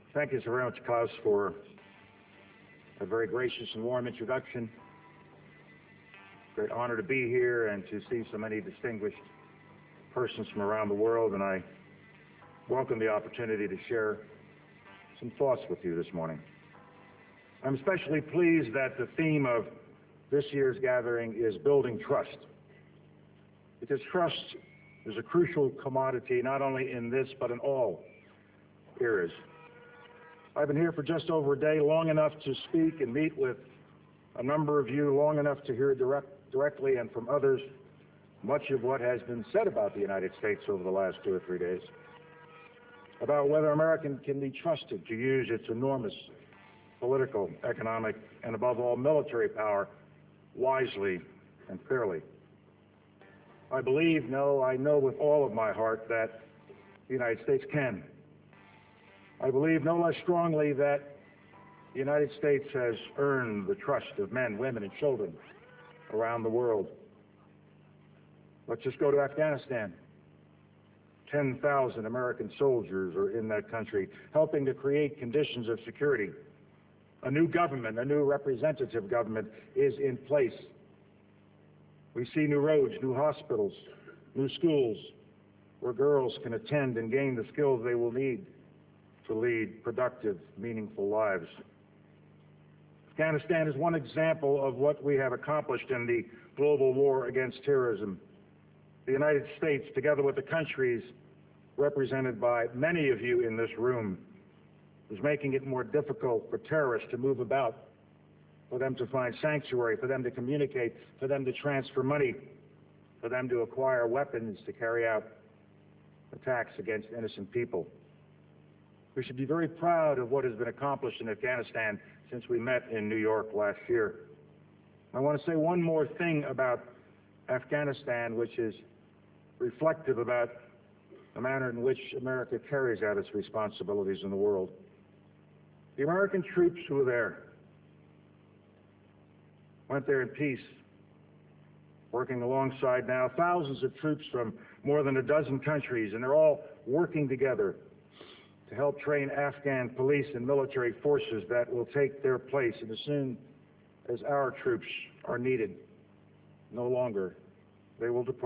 Thank you very much, Klaus, for a very gracious and warm introduction. Great honor to be here and to see so many distinguished persons from around the world, and I welcome the opportunity to share some thoughts with you this morning. I'm especially pleased that the theme of this year's gathering is building trust, because trust is a crucial commodity not only in this but in all eras. I've been here for just over a day, long enough to speak and meet with a number of you, long enough to hear directly and from others much of what has been said about the United States over the last 2 or 3 days, about whether America can be trusted to use its enormous political, economic, and above all military power wisely and fairly. I know with all of my heart that the United States can. I believe no less strongly that the United States has earned the trust of men, women, and children around the world. Let's just go to Afghanistan. 10,000 American soldiers are in that country, helping to create conditions of security. A new government, a new representative government is in place. We see new roads, new hospitals, new schools where girls can attend and gain the skills they will need to lead productive, meaningful lives. Afghanistan is one example of what we have accomplished in the global war against terrorism. The United States, together with the countries represented by many of you in this room, is making it more difficult for terrorists to move about, for them to find sanctuary, for them to communicate, for them to transfer money, for them to acquire weapons to carry out attacks against innocent people. We should be very proud of what has been accomplished in Afghanistan since we met in New York last year. I want to say one more thing about Afghanistan, which is reflective about the manner in which America carries out its responsibilities in the world. The American troops who were there went there in peace, working alongside now thousands of troops from more than a dozen countries, and they're all working together to help train Afghan police and military forces that will take their place. And as soon as our troops are needed no longer, they will depart.